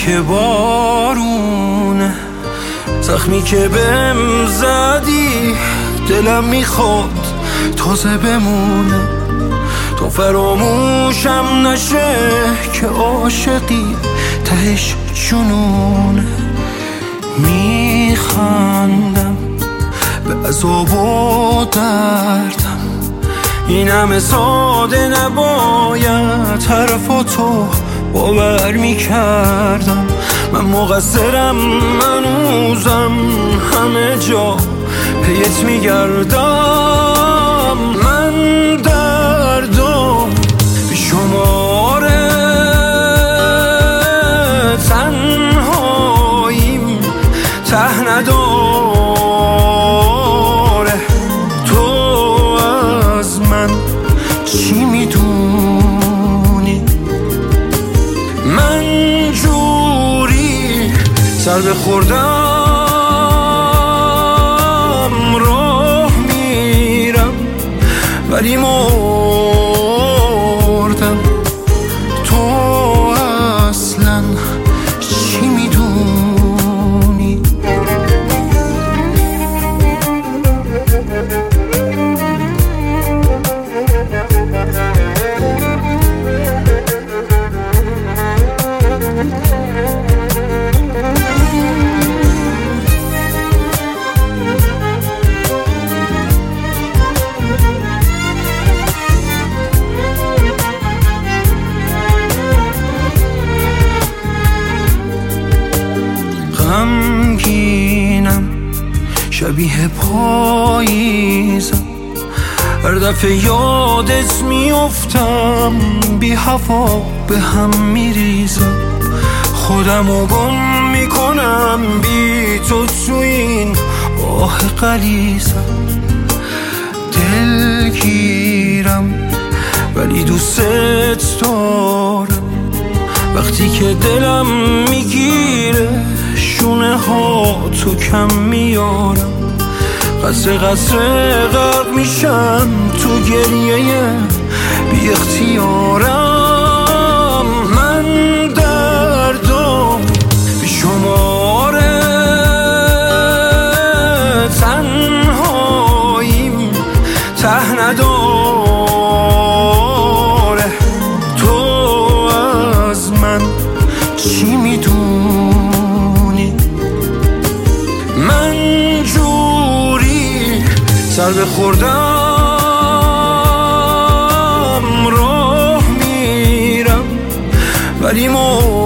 که بارونه، زخمی که بهم زدی دلم میخواد تازه بمونه. تو فراموشم نشه که عاشقی تهش جنونه. میخندم به عذاب و دردم، این همه ساده نباید حرفاتو باور میکردم. من مقصرم، منوزم همه جا پیت میگردم. من دردم بی شماره، تنهاییم ته نداره. تو از من چی میدونی؟ من جوری سر بخوردم راه میرم ولی مردم. تو اصلا چی میدونی؟ غمگینم شبیه پاییزم، هر دفعه یادت میافتم بی هوا به هم میریزم. خودمو گم میکنم بی تو تو این آه غلیظم. دلگیرم ولی دوست دارم، وقتی که دلم میگیره شونه ها تو کم میارم. قصر غرق میشم تو گریه بی اختیارم. من دردم بی شماره، تنهاییم ته نداره. تو از من چی میدونی؟ من جوری سر بخوردم راه میرم ولی